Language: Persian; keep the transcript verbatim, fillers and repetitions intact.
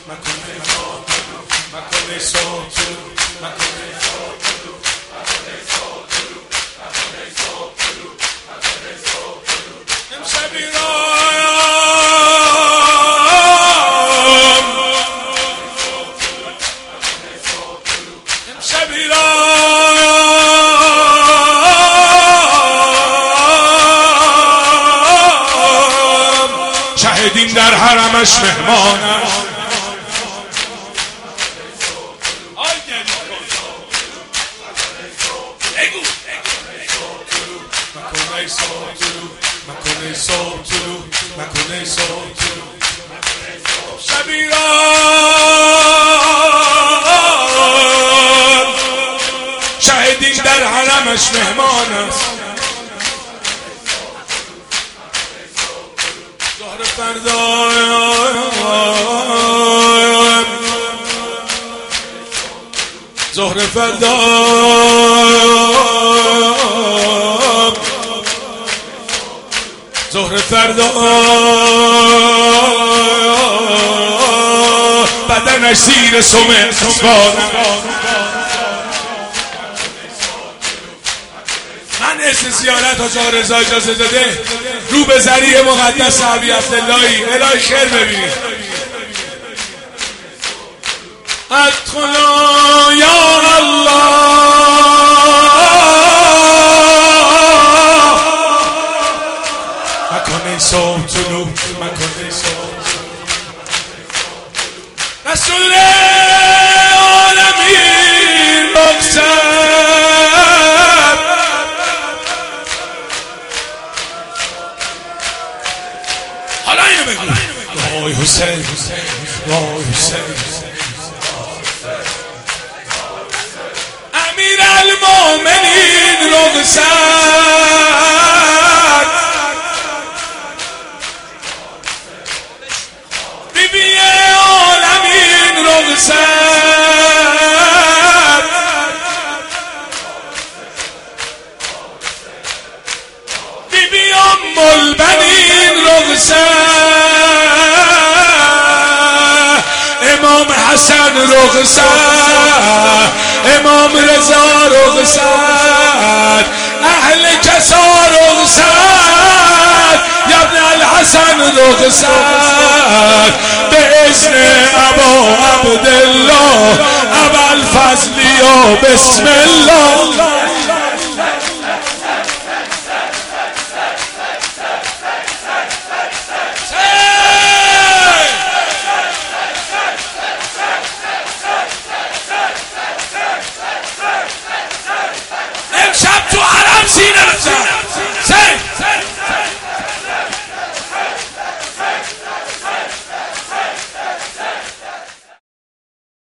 شهیدین در حرمش مهمانم شهیدین در حرمش مهمان است ظهر فردا ظهر فردا ظهر فردا بدنش زیر سم اسوان من اسم زیارت حاج رضا اجازه داده رو به ذریع مقدس ابی عبداللهی الهی خیر ببینید ادخلوا یا الله مکن صبح طلوع مکن صبح رسول عالمین رخصت حالا اینو بگو وای حسین وای حسین امیر المومنین رخصت بی بی عالمین رخصت بی بی ام البنین رخصت امام حسن رخصت امام رضا رخصت اهل کسا رخصت یا ابن الحسن رخصت به اذن ابا عبدالله ابوالفضل یا بسم الله